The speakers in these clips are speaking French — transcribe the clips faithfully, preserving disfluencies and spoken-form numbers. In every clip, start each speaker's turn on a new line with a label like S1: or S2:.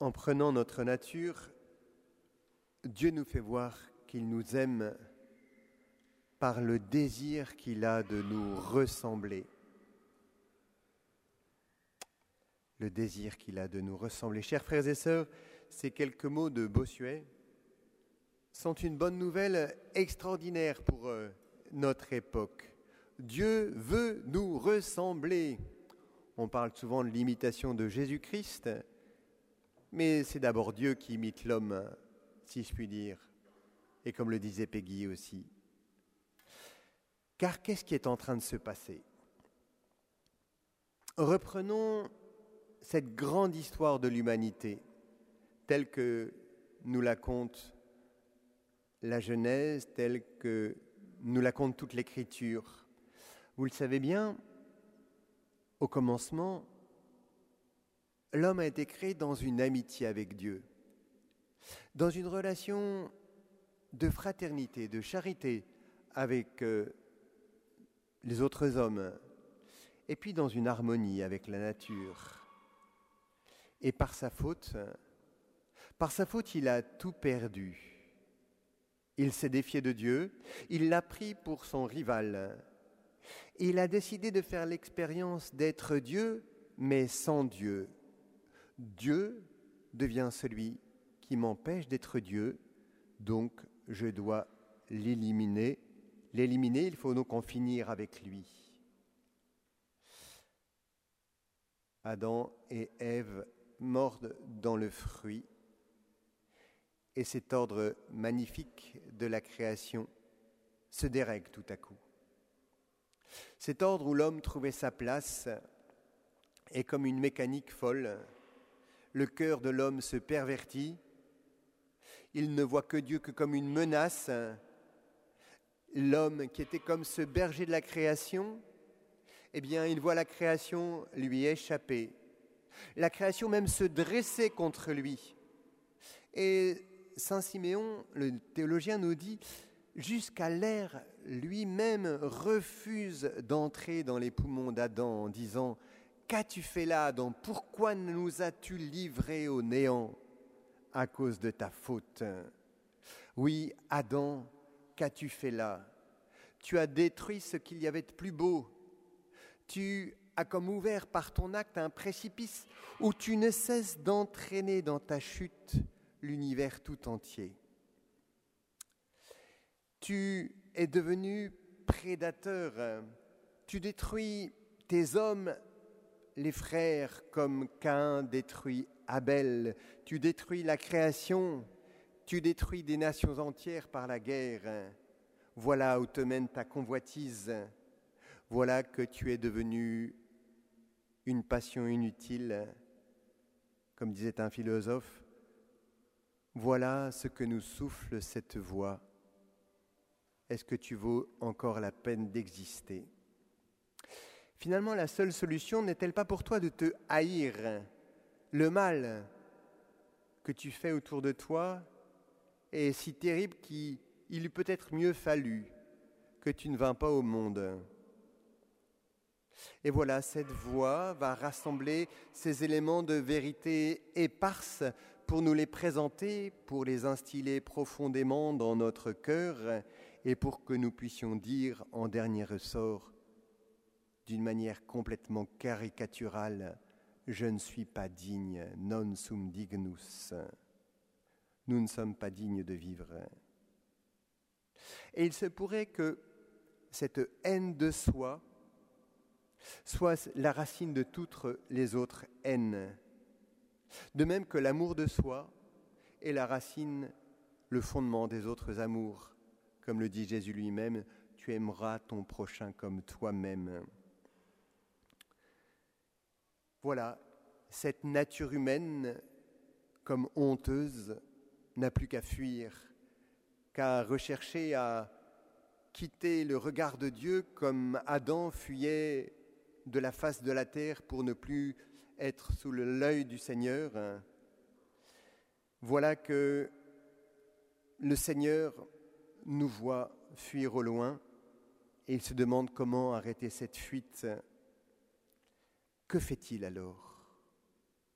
S1: En prenant notre nature, Dieu nous fait voir qu'il nous aime par le désir qu'il a de nous ressembler. Le désir qu'il a de nous ressembler. Chers frères et sœurs, ces quelques mots de Bossuet sont une bonne nouvelle extraordinaire pour euh, notre époque. Dieu veut nous ressembler. On parle souvent de l'imitation de Jésus-Christ, mais c'est d'abord Dieu qui imite l'homme, si je puis dire, et comme le disait Peggy aussi. Car qu'est-ce qui est en train de se passer ? Reprenons cette grande histoire de l'humanité, telle que nous la conte la Genèse, telle que nous la conte toute l'Écriture. Vous le savez bien, au commencement, l'homme a été créé dans une amitié avec Dieu, dans une relation de fraternité, de charité avec euh, les autres hommes, et puis dans une harmonie avec la nature. Et par sa faute, par sa faute, il a tout perdu. Il s'est défié de Dieu, il l'a pris pour son rival. Il a décidé de faire l'expérience d'être Dieu, mais sans Dieu. Dieu devient celui qui m'empêche d'être Dieu, donc je dois l'éliminer. L'éliminer, il faut donc en finir avec lui. Adam et Ève mordent dans le fruit, et cet ordre magnifique de la création se dérègle tout à coup. Cet ordre où l'homme trouvait sa place est comme une mécanique folle. Le cœur de l'homme se pervertit. Il ne voit que Dieu que comme une menace. L'homme qui était comme ce berger de la création, eh bien, il voit la création lui échapper. La création même se dresser contre lui. Et Saint Siméon, le théologien, nous dit « Jusqu'à l'air lui-même refuse d'entrer dans les poumons d'Adam en disant « Qu'as-tu fait là, Adam ? Pourquoi nous as-tu livrés au néant à cause de ta faute ?» Oui, Adam, qu'as-tu fait là ? Tu as détruit ce qu'il y avait de plus beau. Tu as comme ouvert par ton acte un précipice où tu ne cesses d'entraîner dans ta chute l'univers tout entier. Tu es devenu prédateur. Tu détruis tes hommes, les frères, comme Caïn détruit Abel. Tu détruis la création. Tu détruis des nations entières par la guerre. Voilà où te mène ta convoitise. Voilà que tu es devenu une passion inutile. Comme disait un philosophe, voilà ce que nous souffle cette voix. Est-ce que tu vaux encore la peine d'exister ? Finalement, la seule solution n'est-elle pas pour toi de te haïr ? Le mal que tu fais autour de toi est si terrible qu'il eût peut-être mieux fallu que tu ne vins pas au monde. Et voilà, cette voix va rassembler ces éléments de vérité éparses pour nous les présenter, pour les instiller profondément dans notre cœur et pour que nous puissions dire en dernier ressort, d'une manière complètement caricaturale, « Je ne suis pas digne, non sum dignus ». Nous ne sommes pas dignes de vivre. Et il se pourrait que cette haine de soi soit la racine de toutes les autres haines. De même que l'amour de soi est la racine, le fondement des autres amours. Comme le dit Jésus lui-même, tu aimeras ton prochain comme toi-même. Voilà, cette nature humaine, comme honteuse, n'a plus qu'à fuir, qu'à rechercher à quitter le regard de Dieu comme Adam fuyait de la face de la terre pour ne plus être sous l'œil du Seigneur. Voilà que le Seigneur nous voit fuir au loin et il se demande comment arrêter cette fuite. Que fait-il alors ?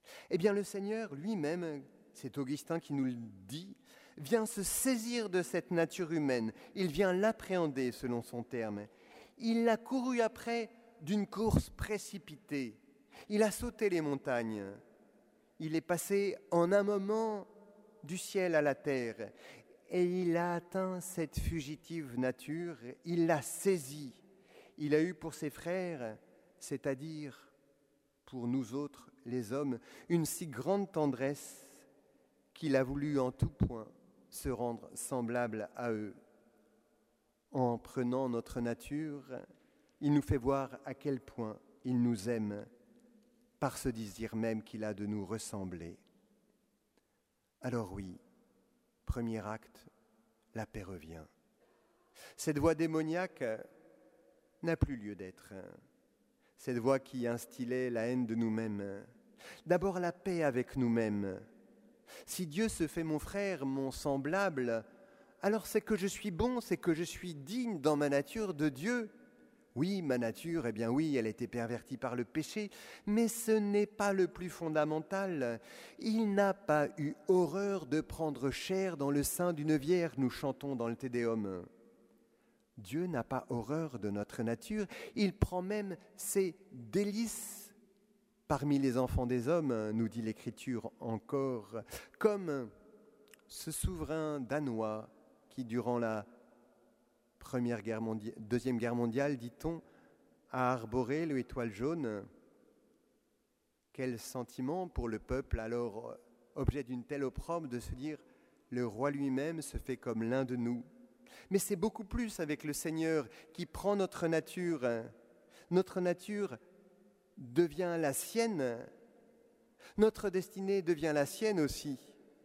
S1: Eh bien, le Seigneur lui-même, c'est Augustin qui nous le dit, vient se saisir de cette nature humaine. Il vient l'appréhender selon son terme. Il l'a couru après d'une course précipitée. Il a sauté les montagnes. Il est passé en un moment du ciel à la terre. Et il a atteint cette fugitive nature. Il l'a saisie. Il a eu pour ses frères, c'est-à-dire pour nous autres, les hommes, une si grande tendresse qu'il a voulu en tout point se rendre semblable à eux. En prenant notre nature, il nous fait voir à quel point il nous aime, par ce désir même qu'il a de nous ressembler. Alors oui, premier acte, la paix revient. Cette voix démoniaque n'a plus lieu d'être. Cette voix qui instillait la haine de nous-mêmes. D'abord la paix avec nous-mêmes. Si Dieu se fait mon frère, mon semblable, alors c'est que je suis bon, c'est que je suis digne dans ma nature de Dieu. Oui, ma nature, eh bien oui, elle a été pervertie par le péché, mais ce n'est pas le plus fondamental. Il n'a pas eu horreur de prendre chair dans le sein d'une vierge, nous chantons dans le Te Deum. Dieu n'a pas horreur de notre nature, il prend même ses délices parmi les enfants des hommes, nous dit l'Écriture encore, comme ce souverain danois qui, durant la première guerre mondiale, deuxième guerre mondiale, dit-on, a arboré l'étoile jaune. Quel sentiment pour le peuple, alors objet d'une telle opprobre, de se dire « le roi lui-même se fait comme l'un de nous ». Mais c'est beaucoup plus avec le Seigneur qui prend notre nature. Notre nature devient la sienne. Notre destinée devient la sienne aussi.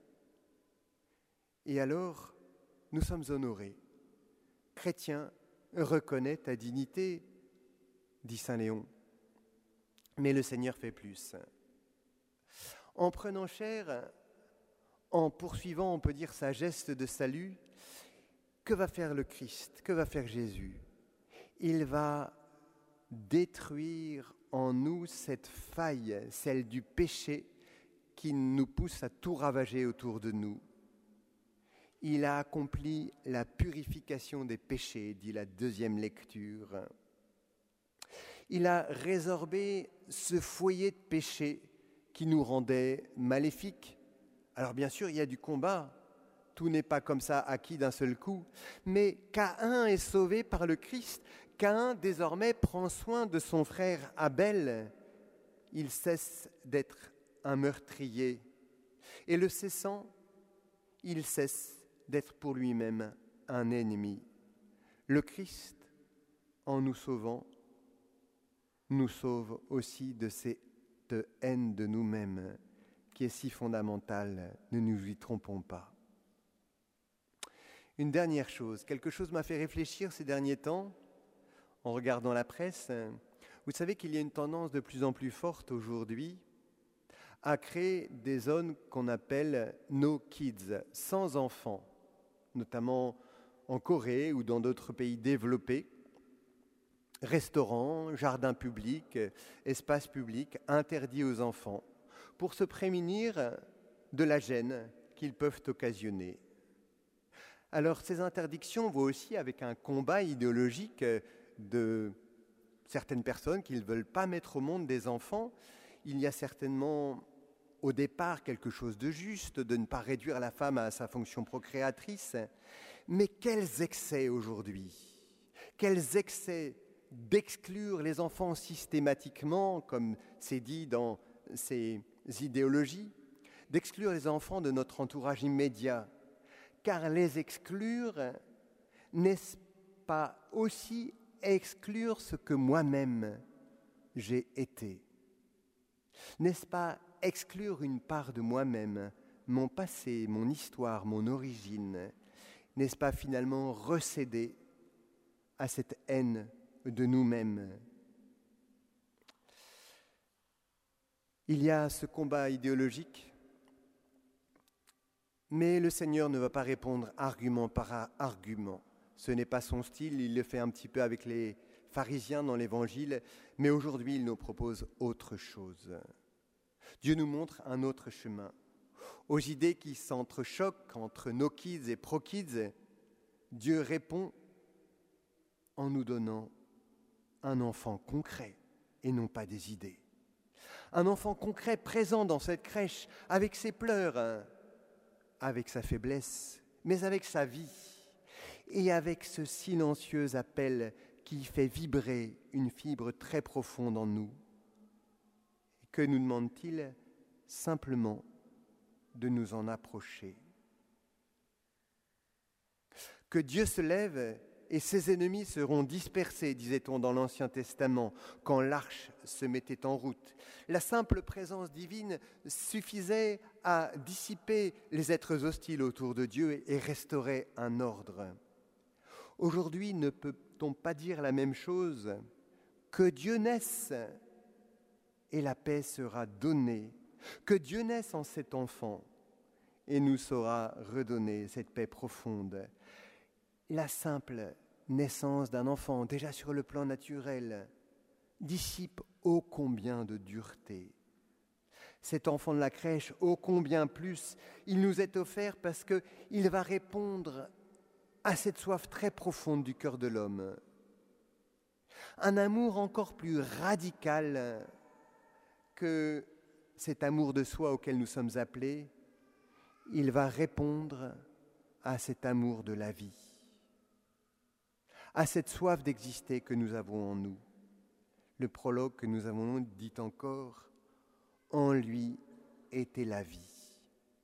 S1: Et alors, nous sommes honorés. Chrétien, reconnais ta dignité, dit saint Léon. Mais le Seigneur fait plus. En prenant chair, en poursuivant, on peut dire, sa geste de salut, que va faire le Christ? Que va faire Jésus? Il va détruire en nous cette faille, celle du péché, qui nous pousse à tout ravager autour de nous. Il a accompli la purification des péchés, dit la deuxième lecture. Il a résorbé ce foyer de péché qui nous rendait maléfiques. Alors bien sûr, il y a du combat. Tout n'est pas comme ça acquis d'un seul coup. Mais Caïn est sauvé par le Christ. Caïn, désormais, prend soin de son frère Abel. Il cesse d'être un meurtrier. Et le cessant, il cesse d'être pour lui-même un ennemi. Le Christ, en nous sauvant, nous sauve aussi de cette haine de nous-mêmes qui est si fondamentale. Ne nous y trompons pas. Une dernière chose, quelque chose m'a fait réfléchir ces derniers temps, en regardant la presse. Vous savez qu'il y a une tendance de plus en plus forte aujourd'hui à créer des zones qu'on appelle « no kids », sans enfants, notamment en Corée ou dans d'autres pays développés. Restaurants, jardins publics, espaces publics interdits aux enfants, pour se prémunir de la gêne qu'ils peuvent occasionner. Alors ces interdictions vont aussi avec un combat idéologique de certaines personnes qui ne veulent pas mettre au monde des enfants. Il y a certainement au départ quelque chose de juste, de ne pas réduire la femme à sa fonction procréatrice. Mais quels excès aujourd'hui! Quels excès d'exclure les enfants systématiquement, comme c'est dit dans ces idéologies, d'exclure les enfants de notre entourage immédiat. Car les exclure, n'est-ce pas aussi exclure ce que moi-même j'ai été? N'est-ce pas exclure une part de moi-même, mon passé, mon histoire, mon origine? N'est-ce pas finalement recéder à cette haine de nous-mêmes? Il y a ce combat idéologique, mais le Seigneur ne va pas répondre argument par argument. Ce n'est pas son style, il le fait un petit peu avec les pharisiens dans l'Évangile, mais aujourd'hui il nous propose autre chose. Dieu nous montre un autre chemin. Aux idées qui s'entrechoquent entre no kids et pro kids, Dieu répond en nous donnant un enfant concret et non pas des idées. Un enfant concret présent dans cette crèche avec ses pleurs, avec sa faiblesse, mais avec sa vie et avec ce silencieux appel qui fait vibrer une fibre très profonde en nous. Que nous demande-t-il ? Simplement de nous en approcher. Que Dieu se lève et ses ennemis seront dispersés, disait-on dans l'Ancien Testament, quand l'arche se mettait en route. La simple présence divine suffisait à dissiper les êtres hostiles autour de Dieu et restaurer un ordre. Aujourd'hui, ne peut-on pas dire la même chose ? Que Dieu naisse et la paix sera donnée. Que Dieu naisse en cet enfant et nous saura redonner cette paix profonde. La simple naissance d'un enfant, déjà sur le plan naturel, dissipe ô combien de dureté. Cet enfant de la crèche, ô combien plus, il nous est offert parce qu'il va répondre à cette soif très profonde du cœur de l'homme. Un amour encore plus radical que cet amour de soi auquel nous sommes appelés, il va répondre à cet amour de la vie, à cette soif d'exister que nous avons en nous. Le prologue que nous avons dit encore, « En lui était la vie ».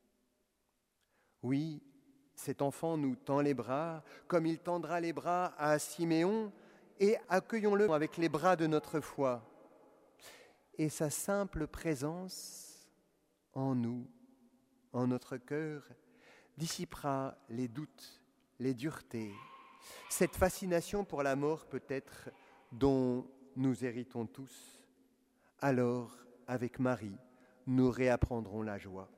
S1: Oui, cet enfant nous tend les bras, comme il tendra les bras à Siméon, et accueillons-le avec les bras de notre foi. Et sa simple présence en nous, en notre cœur, dissipera les doutes, les duretés, cette fascination pour la mort peut-être dont nous héritons tous. Alors, avec Marie, nous réapprendrons la joie.